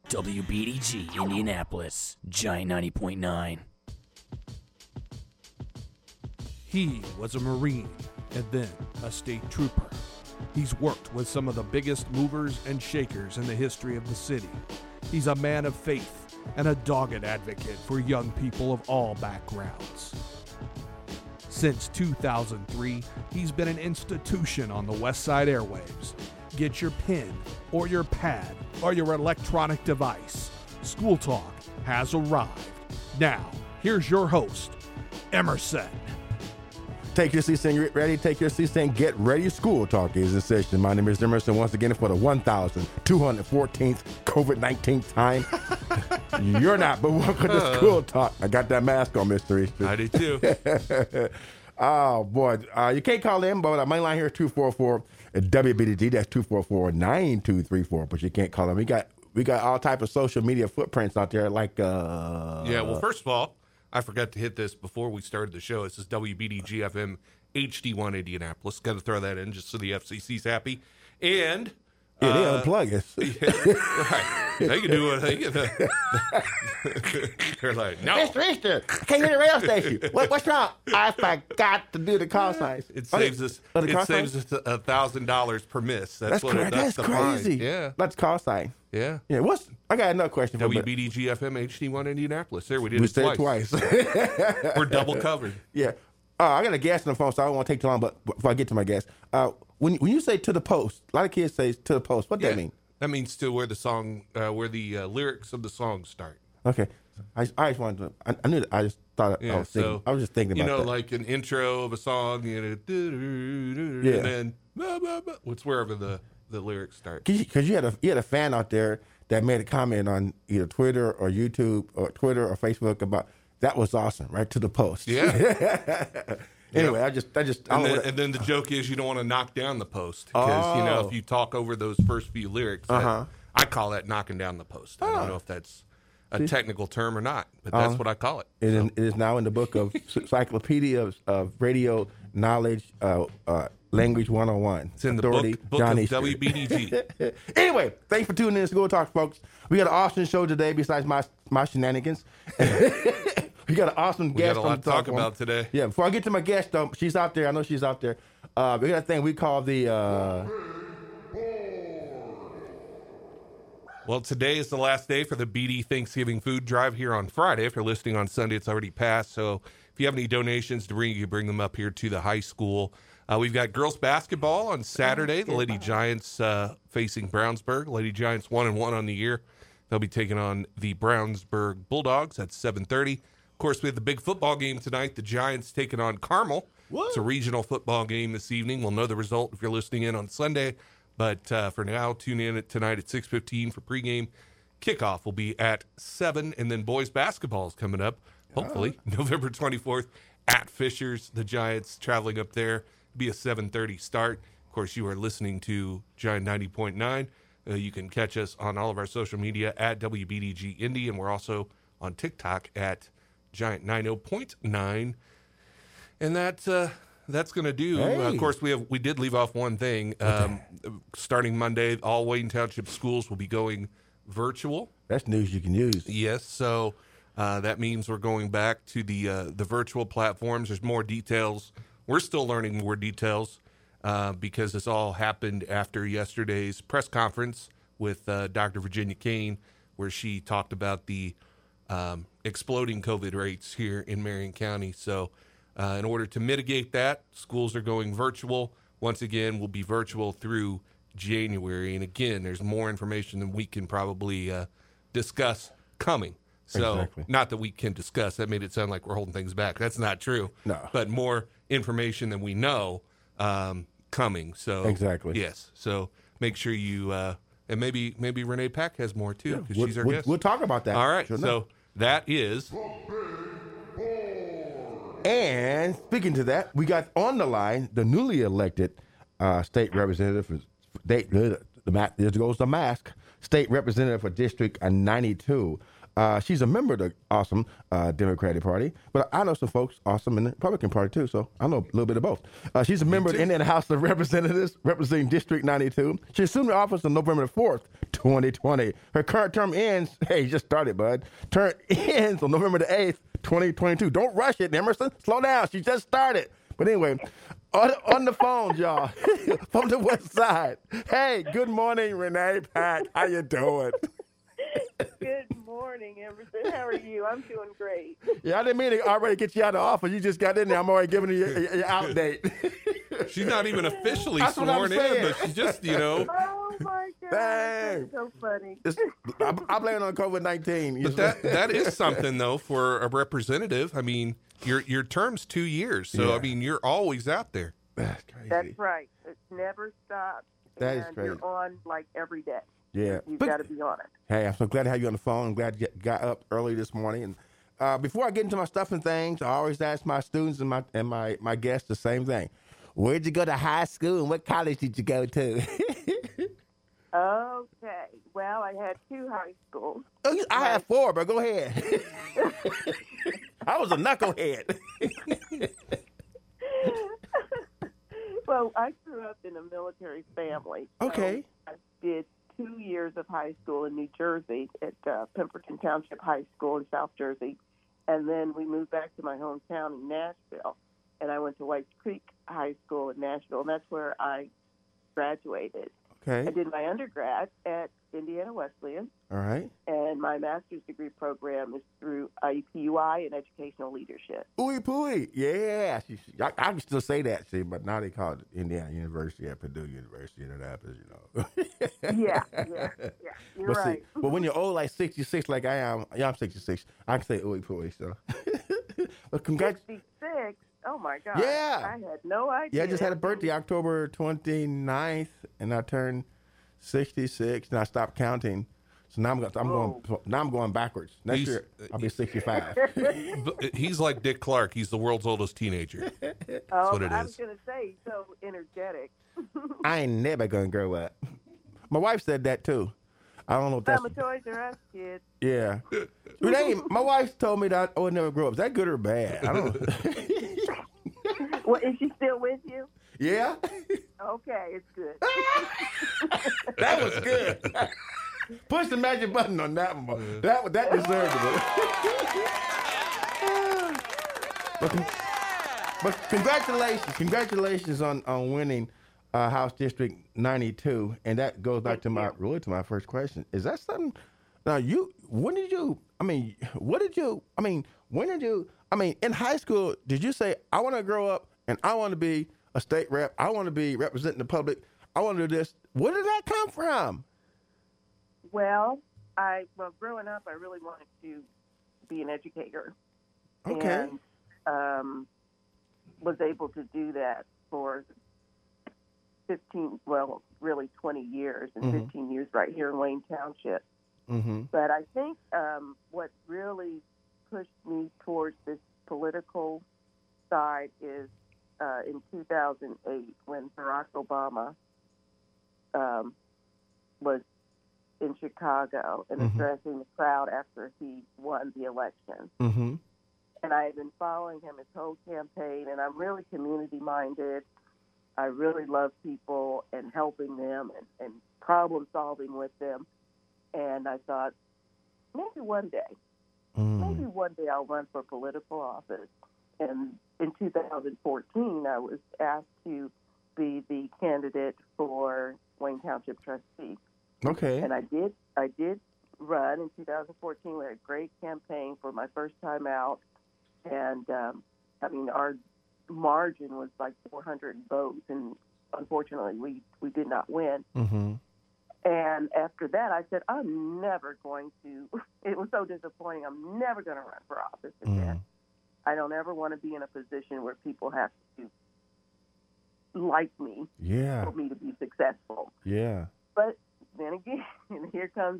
WBDG Indianapolis, Giant 90.9. He was a Marine and then a state trooper. He's worked with some of the biggest movers and shakers in the history of the city. He's a man of faith and a dogged advocate for young people of all backgrounds. Since 2003, he's been an institution on the West Side airwaves. Get your pen or your pad or your electronic device. School Talk has arrived. Now, here's your host, Emerson. Take your seats and get ready. Take your seats and get ready. School Talk is in session. My name is Emerson once again for the 1,214th COVID-19 time. You're not, but welcome to School Talk. I got that mask on, Mr. Easton. I do too. Oh, boy. You can't call in, but our main line here is 244 WBDG. That's 244-9234, but you can't call in. We got all type of social media footprints out there like... Yeah, well, first of all, I forgot to hit this before we started the show. This is WBDG FM HD1 Indianapolis. Got to throw that in just so the FCC's happy. And... Yeah, they unplug us. Yeah, right. They can do what they can. They're like, no. Mr. Easter, I can't hear the radio station. What's wrong? I forgot to do the call signs. It saves us $1,000 per miss. That's what correct. That's crazy. Yeah. That's call sign. Yeah. Yeah. I got another question for you. WBDG FM HD1 Indianapolis. There, we did We it said twice. it twice. We're double covered. Yeah. I got a guest on the phone, so I don't want to take too long, but before I get to my guest, when you say to the post, a lot of kids say to the post. What does that mean? That means to where the song, where the lyrics of the song start. Okay. I just wanted to, I knew that, I just thought, I was just thinking about that. Like an intro of a song, and then, it's wherever the lyrics start. Because you had a fan out there that made a comment on either Twitter or YouTube or Twitter or Facebook about, that was awesome, right to the post. Yeah. Anyway, I just. And then the joke is you don't want to knock down the post because if you talk over those first few lyrics, I call that knocking down the post. I don't know if that's a technical term or not, but that's what I call it. It is now in the book of Encyclopedia of Radio Knowledge, Language 101. It's in the Authority, book John of Easter. WBDG. Anyway, thanks for tuning in to School Talk, folks. We got an awesome show today besides my shenanigans. We got an awesome guest. We got a lot to talk about today. Yeah, before I get to my guest, though, she's out there. I know she's out there. We got a thing we call the... Well, today is the last day for the BD Thanksgiving food drive here on Friday. If you're listening on Sunday, it's already passed. So if you have any donations to bring, you bring them up here to the high school. We've got girls basketball on Saturday. The Lady Giants facing Brownsburg. Lady Giants 1-1 on the year. They'll be taking on the Brownsburg Bulldogs at 7:30. Of course, we have the big football game tonight. The Giants taking on Carmel. What? It's a regional football game this evening. We'll know the result if you're listening in on Sunday. But for now, tune in tonight at 6:15 for pregame. Kickoff will be at 7, and then boys basketball is coming up, hopefully, November 24th at Fishers. The Giants traveling up there. It'll be a 7:30 start. Of course, you are listening to Giant 90.9. You can catch us on all of our social media at WBDG Indy, and we're also on TikTok at Giant 90.9. And that's going to do. Of course, we did leave off one thing. Starting Monday, all Wayne Township schools will be going virtual. That's news you can use. Yes, so that means we're going back to the virtual platforms. There's more details. We're still learning more details because this all happened after yesterday's press conference with Dr. Virginia Kane, where she talked about the exploding COVID rates here in Marion County. So in order to mitigate that, schools are going virtual. Once again, we'll be virtual through January. And again, there's more information than we can probably discuss coming. So not that we can discuss. That made it sound like we're holding things back. That's not true. No. But more information than we know coming. So yes. So make sure you and maybe Renee Pack has more too because she's our guest. We'll talk about that. All right. So that is. And speaking to that, we got on the line the newly elected state representative. There goes the mask. State representative for District 92, She's a member of the awesome Democratic Party, but I know some folks awesome in the Republican Party too, so I know a little bit of both. She's a member of the Indiana House of Representatives representing District 92. She assumed the office on November the 4th, 2020. Her current term ends, hey, you just started, bud. Term ends on November the 8th, 2022. Don't rush it, Emerson. Slow down. She just started. But anyway, on the phone, y'all, from the West Side. Hey, good morning, Renee Pack. How you doing? Good morning, Emerson. How are you? I'm doing great. Yeah, I didn't mean to already get you out of the office. You just got in there. I'm already giving you your out date. She's not even officially That's what I'm sworn in, saying. but she's just, you know. Oh, my God. Dang. That's so funny. I blame it on COVID-19. But that is something, though, for a representative. I mean, your term's 2 years, so, Yeah. I mean, you're always out there. That's crazy. That's right. It never stops. That is and crazy. You're on, like, every day. Yeah. You've But- got to be on it. Hey, I'm so glad to have you on the phone. I'm glad you got up early this morning. And before I get into my stuff and things, I always ask my students and my guests the same thing. Where'd you go to high school and what college did you go to? Okay. Well, I had 2 high schools. I had 4, but go ahead. I was a knucklehead. Well, I grew up in a military family. So Okay. I did 2 years of high school in New Jersey at Pemberton Township High School in South Jersey. And then we moved back to my hometown in Nashville. And I went to White Creek High School in Nashville, and that's where I graduated. I Okay. did my undergrad at Indiana Wesleyan, All right. and my master's degree program is through IUPUI in educational leadership. Ooey pooey. Yeah. I can still say that, see, but now they call it Indiana University at Purdue University in Indianapolis, you know. Yeah. You're But right. see, but when you're old like 66 like I am, yeah, I'm 66, I can say ooey pooey, so. But congrats. 66? Oh, my God. Yeah. I had no idea. Yeah, I just had a birthday October 29th, and I turned 66, and I stopped counting. So now I'm going backwards. Next He's- year I'll be 65. But he's like Dick Clark. He's the world's oldest teenager. Oh, what it I was is. going to say, so energetic. I ain't never gonna grow up. My wife said that too. I don't know if that's I'm a Toys R Us kid. yeah. Renee, my wife told me that I would never grow up. Is that good or bad? I don't know. Well, is she still with you? Yeah, Okay, it's good. that was good. Push the magic button on that one. Boy. That deserved it. But congratulations on winning House District 92, and that goes back to my first question. Is that something? Now when did you? In high school, did you say I want to grow up and I want to be a state rep? I want to be representing the public. I want to do this. Where did that come from? Well, growing up, I really wanted to be an educator. Okay. And was able to do that for 20 years, and 15 years right here in Wayne Township. Mm-hmm. But I think what really pushed me towards this political side is in 2008 when Barack Obama was in Chicago and addressing the crowd after he won the election. Mm-hmm. And I have been following him his whole campaign, and I'm really community-minded. I really love people and helping them and problem-solving with them. And I thought, maybe one day I'll run for political office. And in 2014, I was asked to be the candidate for Wayne Township trustee. Okay. And I did run in 2014. We had a great campaign for my first time out. And, our margin was like 400 votes. And unfortunately, we did not win. Mm-hmm. And after that, I said, I'm never going to, it was so disappointing. I'm never going to run for office again. I don't ever want to be in a position where people have to like me Yeah. for me to be successful. Yeah. But then again, here comes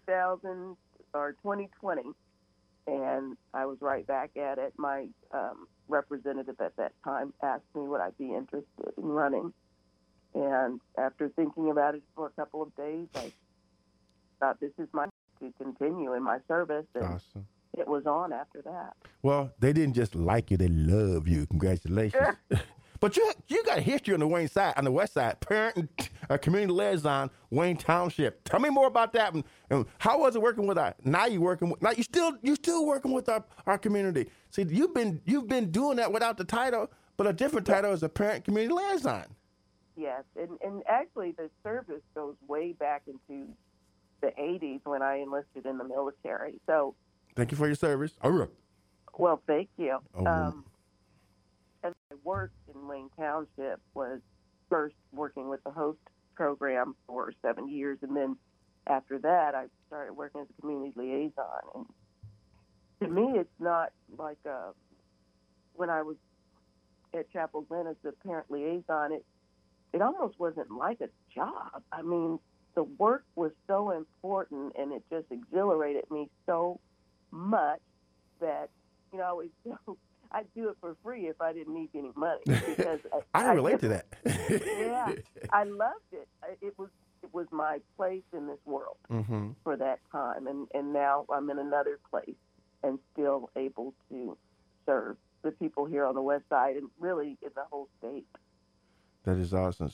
2020, and I was right back at it. My representative at that time asked me would I be interested in running. And after thinking about it for a couple of days, I thought this is my to continue in my service, and Awesome. it was on after that. Well, they didn't just like you; they love you. Congratulations. But you got history on the Wayne side, on the west side, parent and community liaison, Wayne Township. Tell me more about that. And how was it working with our? Now you working with. Now you still working with our community. See, you've been doing that without the title, but a different title is a parent community liaison. Yes, and actually the service goes way back into the 80s when I enlisted in the military. So, Thank you for your service. All right. well, thank you. Oh. And I worked in Wayne Township, was first working with the host program for 7 years, and then after that I started working as a community liaison. And to me, it's not like when I was at Chapel Glen as the parent liaison, it almost wasn't like a job. I mean, the work was so important, and it just exhilarated me so much that, you know, I'd do it for free if I didn't need any money. Because I can relate to that. Yeah, I loved it. It was my place in this world Mm-hmm. for that time, and now I'm in another place and still able to serve the people here on the west side and really in the whole state. That is awesome.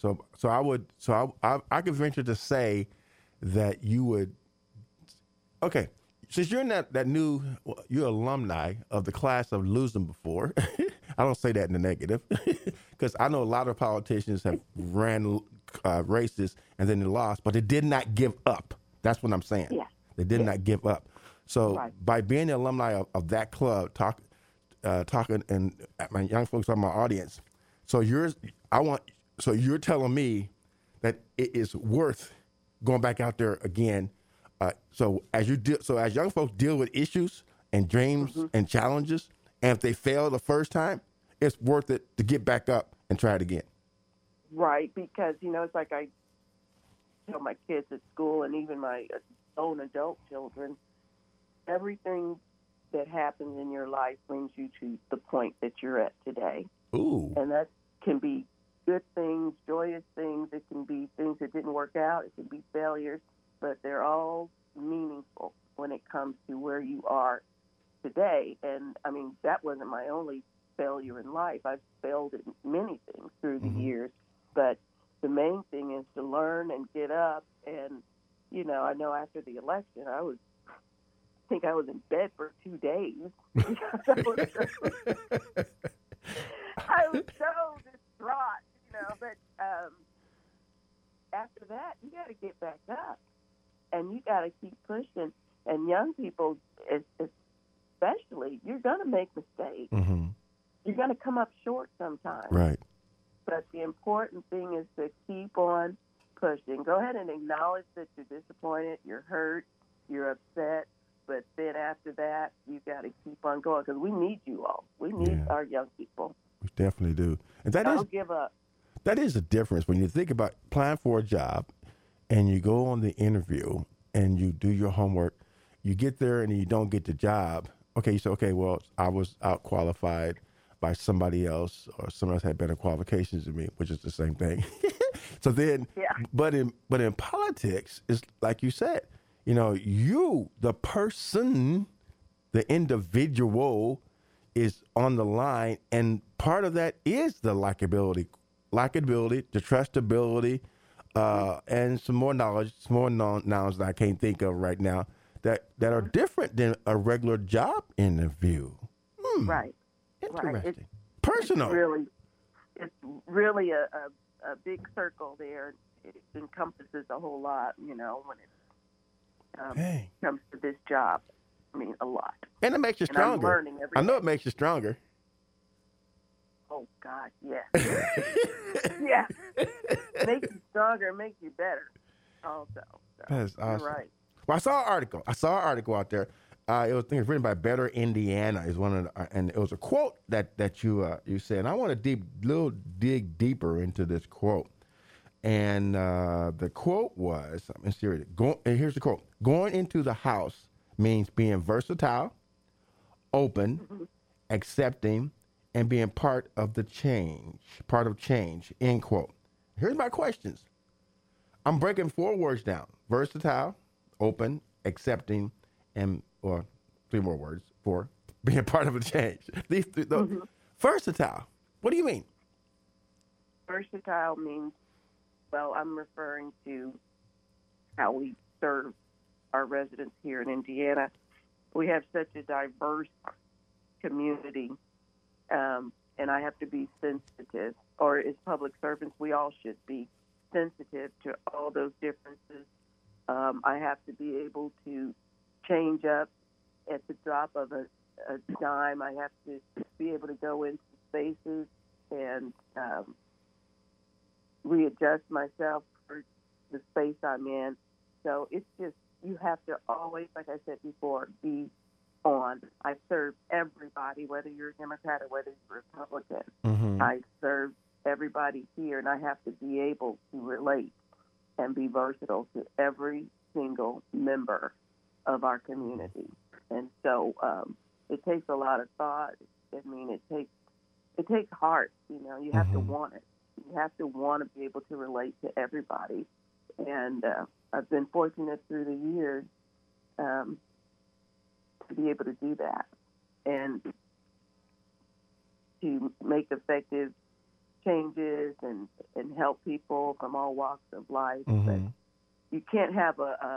I could venture to say that you would. Okay, since you're in you're alumni of the class of losing before. I don't say that in the negative, because I know a lot of politicians have ran races and then they lost, but they did not give up. That's what I'm saying. Yeah. They did not give up. So Right. by being an alumni of that club, talking and my young folks are my audience. So you're telling me that it is worth going back out there again. So as young folks deal with issues and dreams and challenges, and if they fail the first time, it's worth it to get back up and try it again. Right, because, you know, it's like I tell my kids at school and even my own adult children, everything that happens in your life brings you to the point that you're at today. Ooh. And that can be good things, joyous things. It can be things that didn't work out. It can be failures, but they're all meaningful when it comes to where you are today. And, I mean, that wasn't my only failure in life. I've failed at many things through the years, but the main thing is to learn and get up. And, you know, I know after the election, I think I was in bed for 2 days because I was so distraught, you know. But after that, you got to get back up, and you got to keep pushing. And young people, especially, you're going to make mistakes. Mm-hmm. You're going to come up short sometimes. Right. But the important thing is to keep on pushing. Go ahead and acknowledge that you're disappointed, you're hurt, you're upset. But then after that, you got to keep on going because we need you all. We need our young people. We definitely do. And Don't give up. That is the difference when you think about applying for a job and you go on the interview and you do your homework. You get there and you don't get the job. Okay, you say, okay, well, I was out qualified by somebody else, or someone else had better qualifications than me, which is the same thing. So then, but in politics, it's like you said, you know, you, the person, the individual, is on the line, and part of that is the likability, the trustability, and some more knowledge, some more nouns that I can't think of right now that are different than a regular job interview. Right. Interesting. Right. Personal. It's really a big circle there. It encompasses a whole lot, you know, when it comes to this job. I mean, a lot. And it makes you stronger. I'm learning every I know day. it makes you stronger. Oh, God, yes. Yeah. Makes you stronger, makes you better also. So, That's awesome. You're right. Well, I saw an article out there. It was written by Better Indiana. Is one of and it was a quote that you said. And I want to dig deeper into this quote. And the quote was, I'm serious. Here's the quote: "Going into the house means being versatile, open, accepting, and being part of change." End quote. Here's my questions. I'm breaking 4 words down: versatile, open, accepting, and or 3 more words for being part of a change. These three, versatile. What do you mean? Versatile means, well, I'm referring to how we serve our residents here in Indiana. We have such a diverse community, and I have to be sensitive, or as public servants, we all should be sensitive to all those differences. I have to be able to change up at the drop of a dime. I have to be able to go into spaces and readjust myself for the space I'm in. So it's just, you have to always, like I said before, be on. I serve everybody, whether you're a Democrat or whether you're a Republican. Mm-hmm. I serve everybody here, and I have to be able to relate and be versatile to every single member of our community. And so it takes a lot of thought. I mean, it takes heart. You know, you have to want it. You have to want to be able to relate to everybody. And I've been fortunate through the years to be able to do that and to make effective changes and help people from all walks of life. But you can't have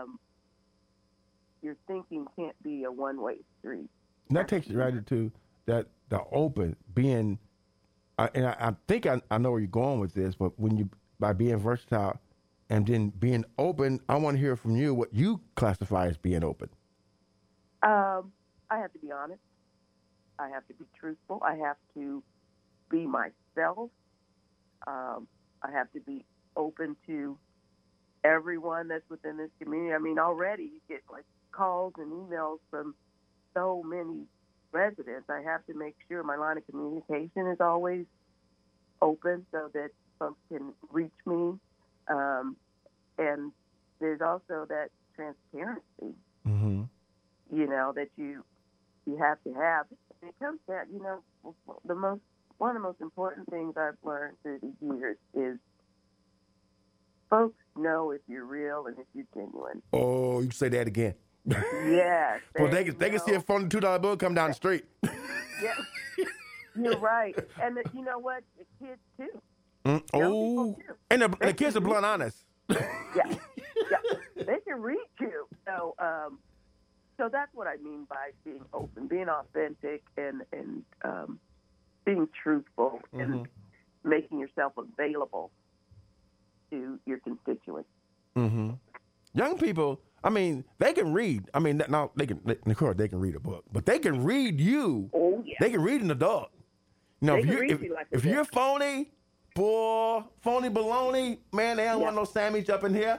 your thinking can't be a one-way street. And that takes you right into that the open being, and I think I know where you're going with this, but when you, by being versatile and then being open, I want to hear from you what you classify as being open. I have to be honest. I have to be truthful. I have to be myself. I have to be open to everyone that's within this community. I mean, already you get like calls and emails from so many residents. I have to make sure my line of communication is always open so that folks can reach me. And there's also that transparency, you know, that you have to have. And it comes down, you know, one of the most important things I've learned through the years is folks know if you're real and if you're genuine. Oh, you say that again. Yes. Well, they can see a phony $2 bill come down the street. Yeah, you're right. And you know what? The kids, too. Oh, Too. and the kids are blunt honest. Yeah. They can reach you. So that's what I mean by being open, being authentic, and being truthful, and making yourself available to your constituents. Young people, I mean, they can read. I mean, now of course, they can read a book, but they can read you. Oh, yeah. They can read an adult. You know, if you're phony, boy, phony baloney, man, they don't want no sandwich up in here.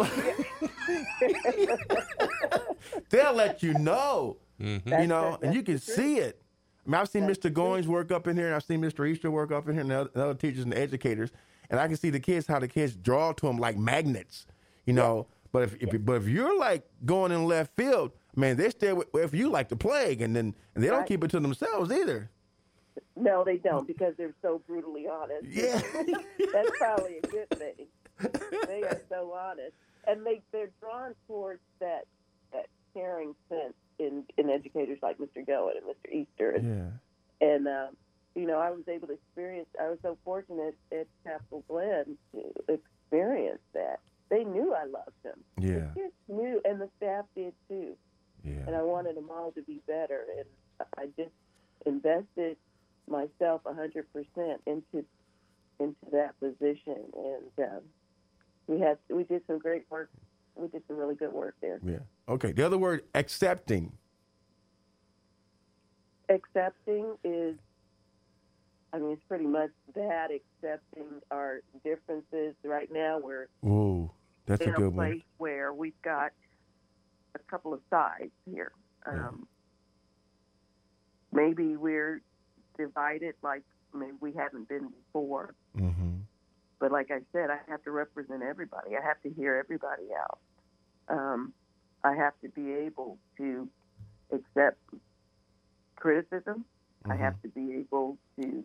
They'll let you know, you know, and you can see it. I mean, I've seen Mr. Goins work up in here, and I've seen Mr. Easter work up in here, and the other teachers and educators, and I can see how the kids draw to them like magnets, you know. But if you're like going in left field, man, they stay with you like the plague, and they don't keep it to themselves either. No, they don't, because they're so brutally honest. Yeah, that's probably a good thing. They are so honest, and they're drawn towards that caring sense in educators like Mr. Goin and Mr. Easter. And you know, I was able to experience. I was so fortunate at Capital Glen to experience that. They knew I loved them. Yeah. The kids knew, and the staff did too. Yeah. And I wanted them all to be better, and I just invested myself 100% into that position, and we did some great work. We did some really good work there. Yeah. Okay. The other word, accepting. Accepting is, I mean, it's pretty much that, accepting our differences. Right now, we're that's in a good a place one. where we've got a couple of sides here. Maybe we're divided like maybe we haven't been before. But like I said, I have to represent everybody. I have to hear everybody out. I have to be able to accept criticism. I have to be able to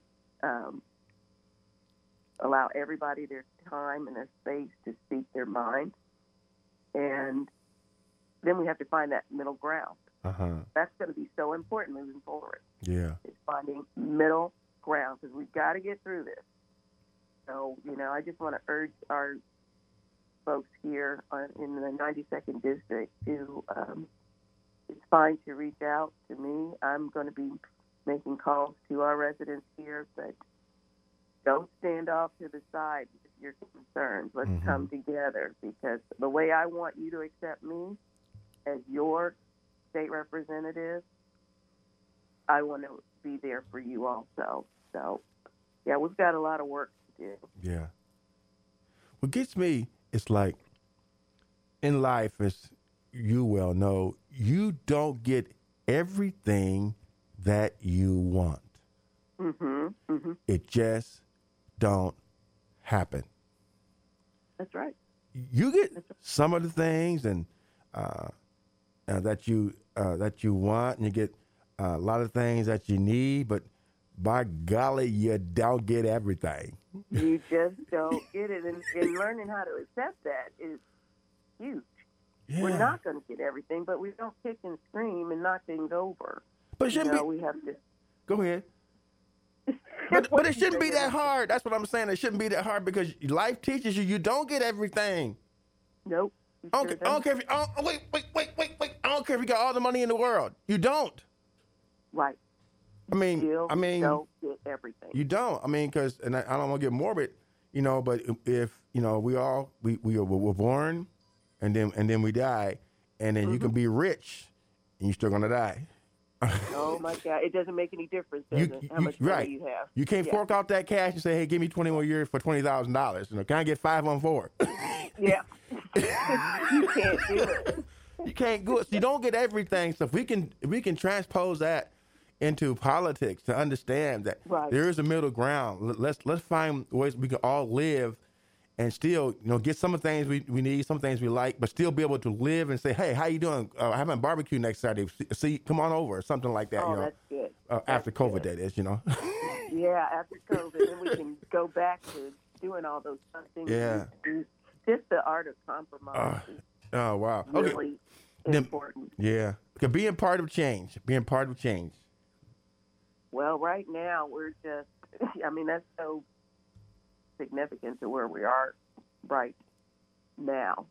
allow everybody their time and their space to speak their mind. And then we have to find that middle ground. Uh-huh. That's going to be so important moving forward. Yeah. Is finding middle ground because we've got to get through this. So, I just want to urge our folks here in the 92nd District to, it's fine to reach out to me. I'm going to be making calls to our residents here, but don't stand off to the side with your concerns. Let's come together, because the way I want you to accept me as your state representative, I want to be there for you also. So, yeah, we've got a lot of work to do. Yeah. What gets me, it's like in life, as you well know, you don't get everything that you want. It just don't happen. That's right. You get some of the things and that you want, and you get a lot of things that you need, but by golly, you don't get everything. You just don't get it, and learning how to accept that is huge. Yeah. We're not going to get everything, but we don't kick and scream and knock things over. But it shouldn't we have to. Go ahead. But it shouldn't be that hard. That's what I'm saying. It shouldn't be that hard because life teaches you don't get everything. Nope. I don't care if you, wait. I don't care if you got all the money in the world. You don't. Right. I mean, don't get everything. You don't. I mean, because, and I don't want to get morbid, but if we're born, and then we die, and then you can be rich, and you're still gonna die. Oh my God! It doesn't make any difference, does it? How much money you have? You can't fork out that cash and say, "Hey, give me 20 more years for $20,000." Can I get 5 on 4? Yeah, you can't do it. You can't do it. So you don't get everything. So if we can transpose that into politics to understand that there is a middle ground. Let's find ways we can all live and still, get some of the things we need, some things we like, but still be able to live and say, "Hey, how you doing? Having a barbecue next Saturday. See, come on over," or something like that. Oh, that's good. After COVID, that is, Yeah, after COVID, then we can go back to doing all those fun things. Yeah. Just the art of compromise. Oh wow. Really important. Yeah. Okay, being part of change. Well, right now we're just, that's so significant to where we are right now.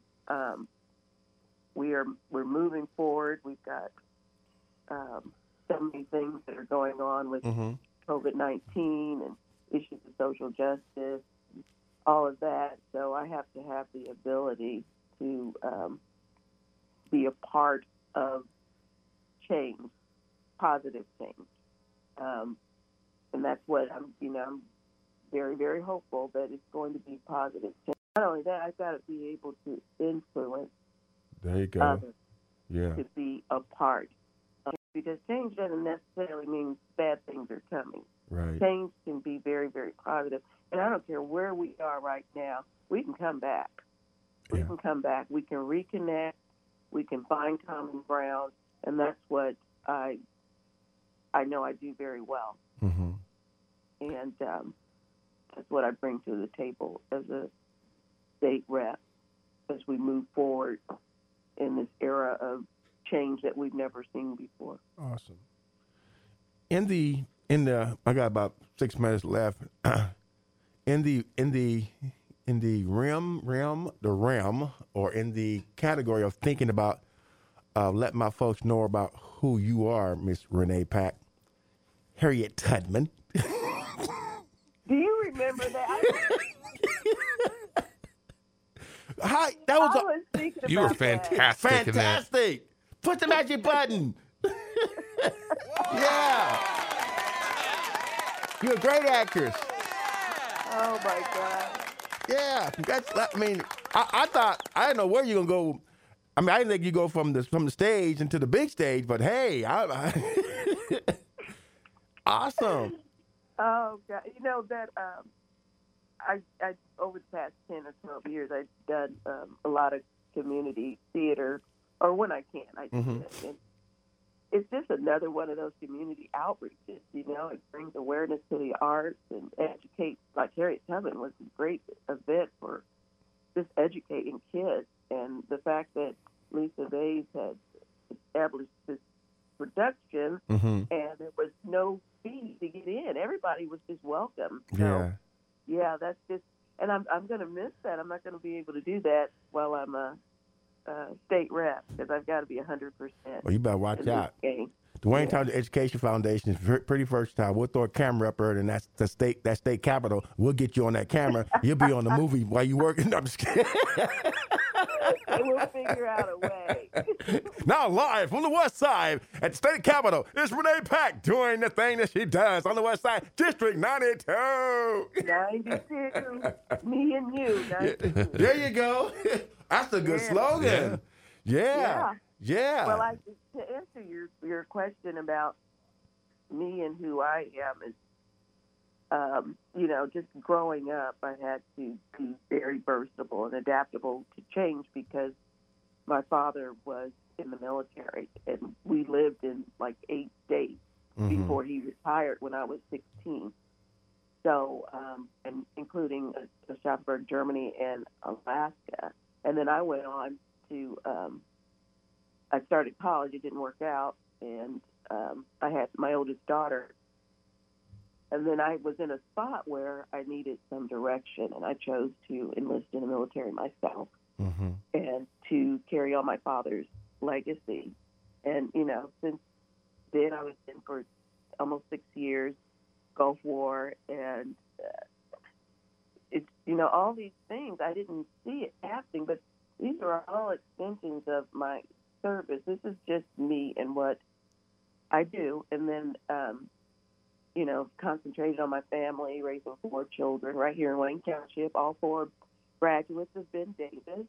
We're moving forward. We've got so many things that are going on with COVID-19 and issues of social justice, all of that. So I have to have the ability to be a part of change, positive change. And that's what I'm very, very hopeful that it's going to be positive change. Not only that, I've got to be able to influence others to be a part. Because change doesn't necessarily mean bad things are coming. Right. Change can be very, very positive. And I don't care where we are right now, we can come back. We can come back. We can reconnect. We can find common ground. And that's what I know I do very well. And that's what I bring to the table as a state rep as we move forward in this era of change that we've never seen before. Awesome. In the I got about 6 minutes left. in the realm or in the category of thinking about letting my folks know about who you are, Miss Renee Pack, Harriet Tubman. Do you remember that? Hi, that was thinking you were about fantastic in that. fantastic. Put the magic button. Yeah. You're a great actress. Oh my God. Yeah. I thought, I didn't know where you're going to go. I didn't think you go from the stage into the big stage, but hey, awesome. Oh God. That I over the past 10 or 12 years, I've done a lot of community theater, or when I can, I do it. And it's just another one of those community outreaches. It brings awareness to the arts and educates. Like Harriet Tubman was a great event for just educating kids, and the fact that Lisa Bays had established this production, Mm-hmm. and there was no fee to get in. Everybody was just welcome. So, Yeah. yeah, that's just, and I'm going to miss that. I'm not going to be able to do that while I'm a state rep because I've got to be 100%. Well, you better watch in this out. game. The Wayne County Education Foundation is pretty versatile. We'll throw a camera up there, and that's the state capitol. We'll get you on that camera. You'll be on the movie while you working. No, I'm just kidding. We'll figure out a way. Now live from the West Side at the state capitol, it's Renee Pack doing the thing that she does on the West Side, District 92. 92, me and you. 92. There you go. That's a good Yeah. slogan. Yeah. Well, to answer your question about me and who I am is, just growing up, I had to be very versatile and adaptable to change because my father was in the military, and we lived in like 8 states before he retired when I was 16. So, and including Schaffenburg, Germany, and Alaska. And then I went on to, I started college. It didn't work out, and I had my oldest daughter. And then I was in a spot where I needed some direction, and I chose to enlist in the military myself and to carry on my father's legacy. And, since then I was in for almost 6 years, Gulf War, and it's, all these things, I didn't see it happening, but these are all extensions of my service. This is just me and what I do. And then, concentrated on my family, raising 4 children right here in Wayne Township. All 4 graduates of Ben Davis.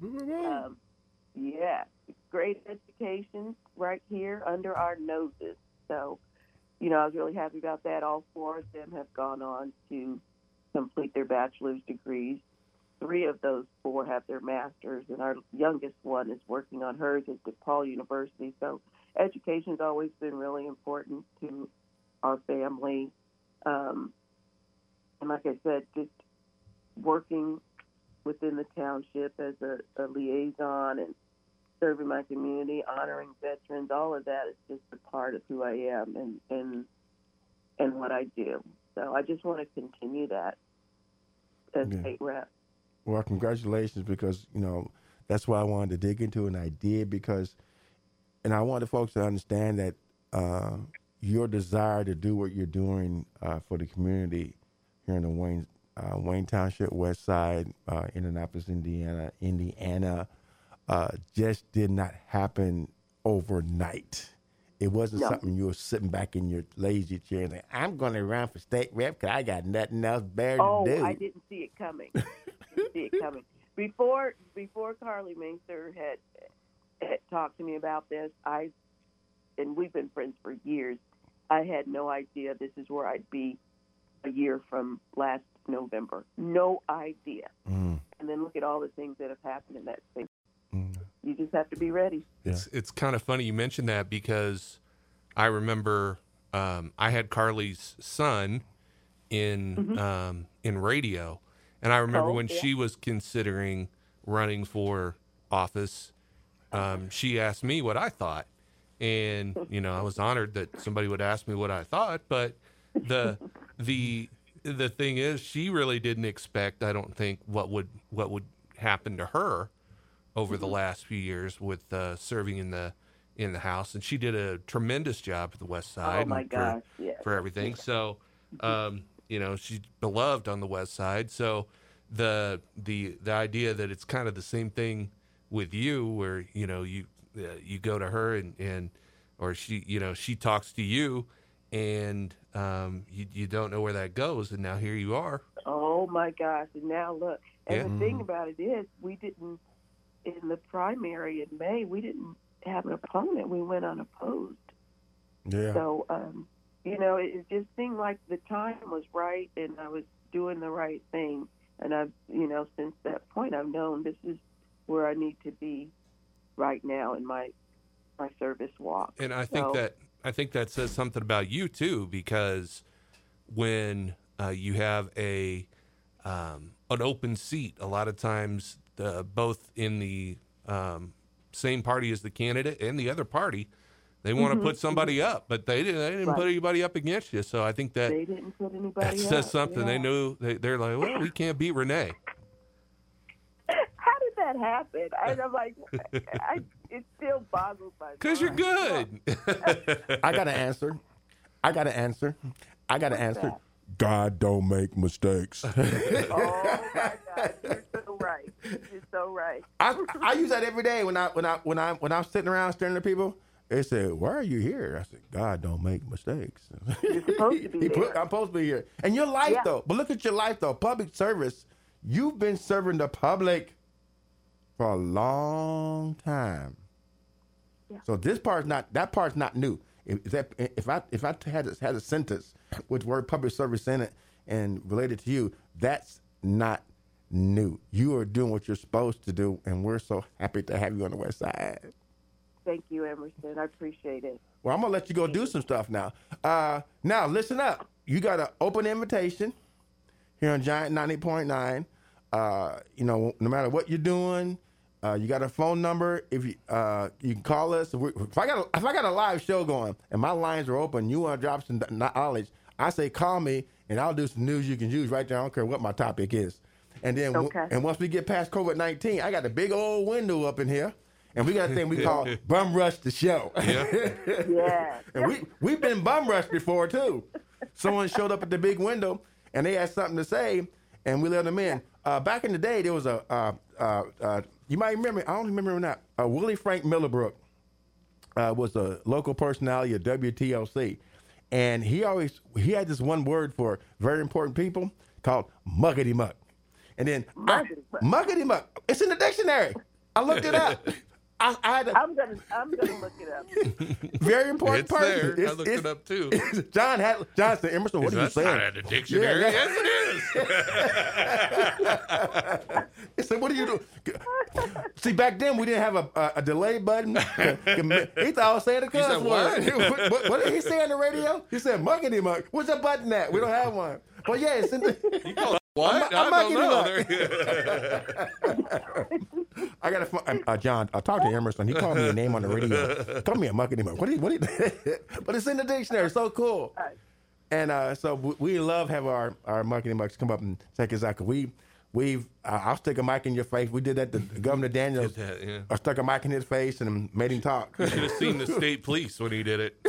Great education right here under our noses. So, I was really happy about that. All 4 of them have gone on to complete their bachelor's degrees. 3 of those 4 have their master's, and our youngest one is working on hers at DePaul University. So education's always been really important to our family. And like I said, just working within the township as a liaison and serving my community, honoring veterans, all of that is just a part of who I am and what I do. So I just want to continue that as state rep. Well, congratulations, because, that's why I wanted to dig into, and I did, and I wanted folks to understand that your desire to do what you're doing for the community here in the Wayne Township, West Side, Indianapolis, Indiana, just did not happen overnight. It wasn't something you were sitting back in your lazy chair and saying, I'm going to run for state rep because I got nothing else better to do. I didn't see it coming. Before Carly Macer had talked to me about this, and we've been friends for years, I had no idea this is where I'd be a year from last November. No idea. And then look at all the things that have happened in that space. You just have to be ready. Yeah. It's kind of funny you mentioned that, because I remember I had Carly's son in radio, and I remember when she was considering running for office, she asked me what I thought, and I was honored that somebody would ask me what I thought. But the thing is, she really didn't expect, I don't think, what would happen to her over the last few years with serving in the House, and she did a tremendous job at the West Side. Oh my gosh, yes. For everything. So, she's beloved on the West Side. So the idea that it's kind of the same thing with you, where you go to her or she talks to you, and you don't know where that goes, and now here you are. Oh my gosh! And now look. And the thing about it is, we didn't. In the primary in May, we didn't have an opponent. We went unopposed. Yeah. So, it just seemed like the time was right, and I was doing the right thing. And I've, since that point, I've known this is where I need to be right now in my service walk. And I think that says something about you too, because when you have an open seat, a lot of times both in the same party as the candidate and the other party. They want to put somebody up, but they didn't put anybody up against you. So I think that They didn't put anybody that says up. something. Yeah. They knew they're like, well, we can't beat Renee. How did that happen? I'm like, it still boggles my mind. Because you're good. I got an answer. that? God don't make mistakes. Oh my God, you're so right. You're so right. I use that every day when I'm sitting around staring at people. They say, "Why are you here?" I said, "God don't make mistakes." You're supposed to be there. I'm supposed to be here. And your life Yeah. though, but look at your life though. Public service. You've been serving the public for a long time. Yeah. So that part's not new. If I had a sentence with the word public service in it and related to you, that's not new. You are doing what you're supposed to do, and we're so happy to have you on the West Side. Thank you, Emerson. I appreciate it. Well, I'm gonna let you go do some stuff now. Now listen up. You got an open invitation here on Giant 90.9. No matter what you're doing, you got a phone number. If you can call us. If I got a live show going and my lines are open, you want to drop some knowledge, I say call me and I'll do some news you can use right there. I don't care what my topic is. And then and once we get past COVID-19, I got a big old window up in here. And we got a thing we call Bum Rush the Show. Yeah. And we've been bum rushed before, too. Someone showed up at the big window, and they had something to say, and we let them in. Back in the day, there was you might remember, I don't remember now, Willie Frank Millerbrook was a local personality at WTLC. And he had this one word for very important people called muckety muck. And then muckety muck. It's in the dictionary. I looked it up. I'm gonna look it up. Very important It's person. there. I looked it up too. John said, Emerson, what are you That's saying? not in the dictionary. Yeah. Yes, it is. He said, what are you doing? See, back then we didn't have a delay button. He thought I was saying the cuss said word. What did he say on the radio? He said, muckety muck. Where's the button at? We don't have one. Well, yeah, it's in the... What? I'm I don't know. I got to John, I talked to Emerson. He called me a name on the radio. Call me a muckety muck. What but it's in the dictionary. So cool. And so we love have our muckety mucks come up and check us out. I'll stick a mic in your face. We did that to Governor Daniels. I stuck a mic in his face and made him talk. You should have seen the state police when he did it.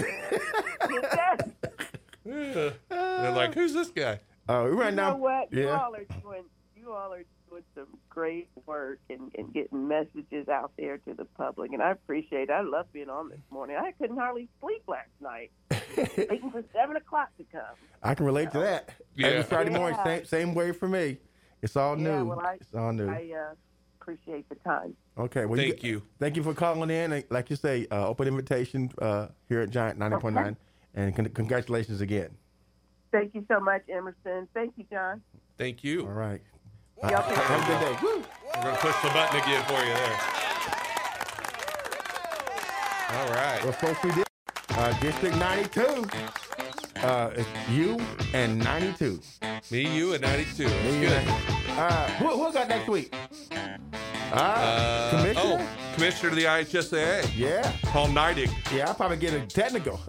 They're like, who's this guy? You know what? Yeah. You all are doing some great work and getting messages out there to the public, and I appreciate it. I love being on this morning. I couldn't hardly sleep last night, waiting for 7 o'clock to come. I can relate to that. Yeah. Every Friday morning, same way for me. It's all new. Well, it's all new. I appreciate the time. Okay. Well, Thank you. Thank you for calling in. Like you say, open invitation here at Giant 90.9, and congratulations again. Thank you so much, Emerson. Thank you, John. Thank you. All right. Y'all take care. Have a good day. Woo. We're going to push the button again for you there. All right. Well, folks, we did. District 92. It's you and 92. Me, you, and 92. That's Me, you, good. and- who got next week? Commissioner? Commissioner of the IHSAA. Yeah. Paul Neidig. Yeah, I'll probably get a technical.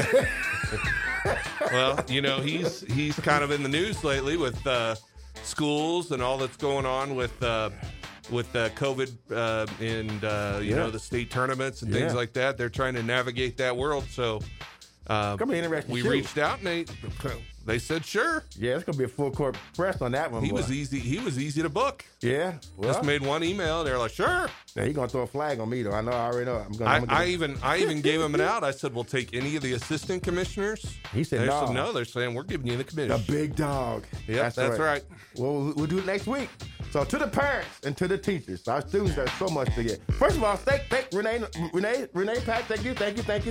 Well, he's kind of in the news lately with schools and all that's going on with COVID and you know, the state tournaments and things like that. They're trying to navigate that world. So It's gonna be interesting. we reached out and they said sure. Yeah, it's gonna be a full court press on that one. He boy. was easy to book. Yeah, well, Just made one email. They're like, sure. yeah, he gonna throw a flag on me though. I already know. I even gave him an out. I said, we'll take any of the assistant commissioners. He said They no. said no. They're saying we're giving you the commission. The big dog. Yep, that's right. Well, we'll do it next week. So to the parents and to the teachers, our students have so much to get. First of all, thank Renee, Pat, thank you.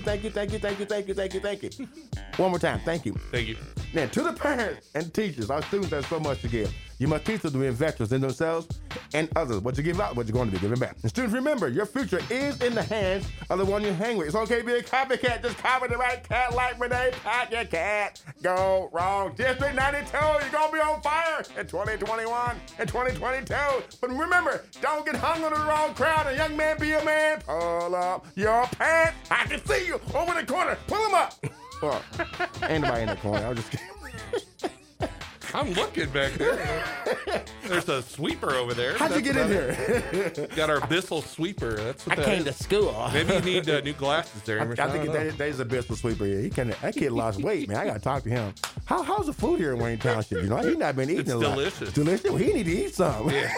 One more time, thank you. Thank you. Now, to the parents and teachers, our students have so much to give. You must teach them to be investors in themselves and others. What you give out, what you're going to be giving back. And students, remember, your future is in the hands of the one you hang with. It's okay to be a copycat. Just copy the right cat like Renee Pat. You can't go wrong. District 92, you're going to be on fire in 2021 and 2022. But remember, don't get hung on the wrong crowd. A young man be a man. Pull up your pants. I can see you over the corner. Pull them up. Well, ain't nobody in the corner. I was just kidding. I'm looking back there. There's a sweeper over there. How'd you get in here? Got our Bissell sweeper. That's what I came to school. Maybe you need new glasses there. I think there's a Bissell sweeper here. That kid lost weight, man. I got to talk to him. How's the food here in Wayne Township? You know, he's not been eating It's a lot. delicious. Delicious. Well, he need to eat some. Yeah.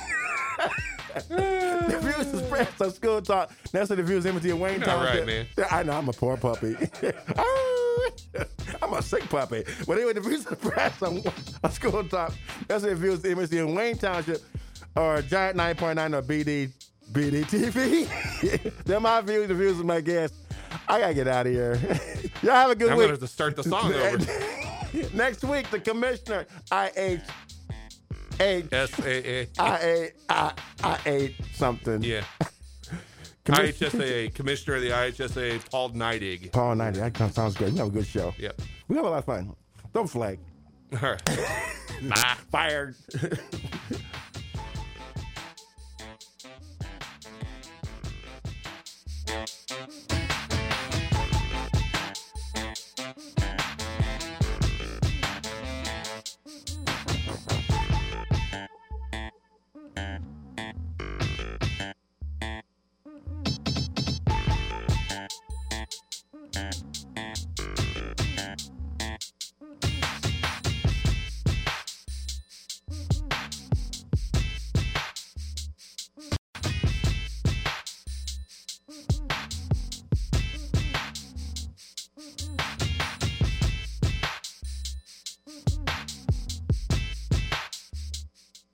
The views is press on School Talk. That's what the views empty in Wayne All Township. right, man. I know, I'm a poor puppy. I'm a sick puppy. But anyway, the views is press on School Talk. That's what the views empty in Wayne Township or Giant 9.9 or BD TV. They're my views, the views of my guests. I got to get out of here. Y'all have a good I'm week. going to start the song over. Next week, the commissioner, I ate something. Yeah. IHSAA, Commissioner of the IHSAA, Paul Neidig. Paul Neidig. That sounds great. We have a good show. Yep. We have a lot of fun. Don't flag. All right. Fired.